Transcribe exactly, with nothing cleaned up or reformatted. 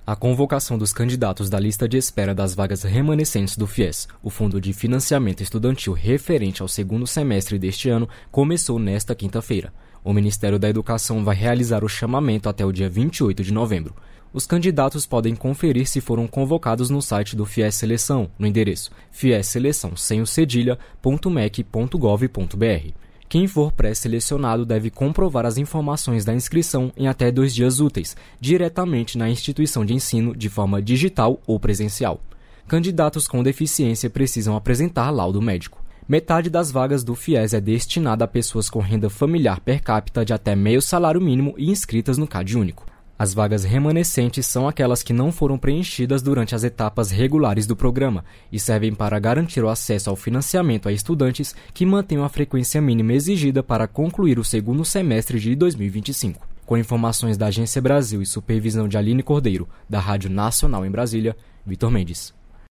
A convocação dos candidatos da lista de espera das vagas remanescentes do FIES, o Fundo de Financiamento Estudantil referente ao segundo semestre deste ano, começou nesta quinta-feira. O Ministério da Educação vai realizar o chamamento até o dia vinte e oito de novembro. Os candidatos podem conferir se foram convocados no site do FIES Seleção, no endereço fiesseleção sem o cedilha ponto mec ponto gov ponto br. Quem for pré-selecionado deve comprovar as informações da inscrição em até dois dias úteis, diretamente na instituição de ensino de forma digital ou presencial. Candidatos com deficiência precisam apresentar laudo médico. Metade das vagas do FIES é destinada a pessoas com renda familiar per capita de até meio salário mínimo e inscritas no CadÚnico. As vagas remanescentes são aquelas que não foram preenchidas durante as etapas regulares do programa e servem para garantir o acesso ao financiamento a estudantes que mantenham a frequência mínima exigida para concluir o segundo semestre de dois mil e vinte e cinco. Com informações da Agência Brasil e supervisão de Aline Cordeiro, da Rádio Nacional em Brasília, Vitor Mendes.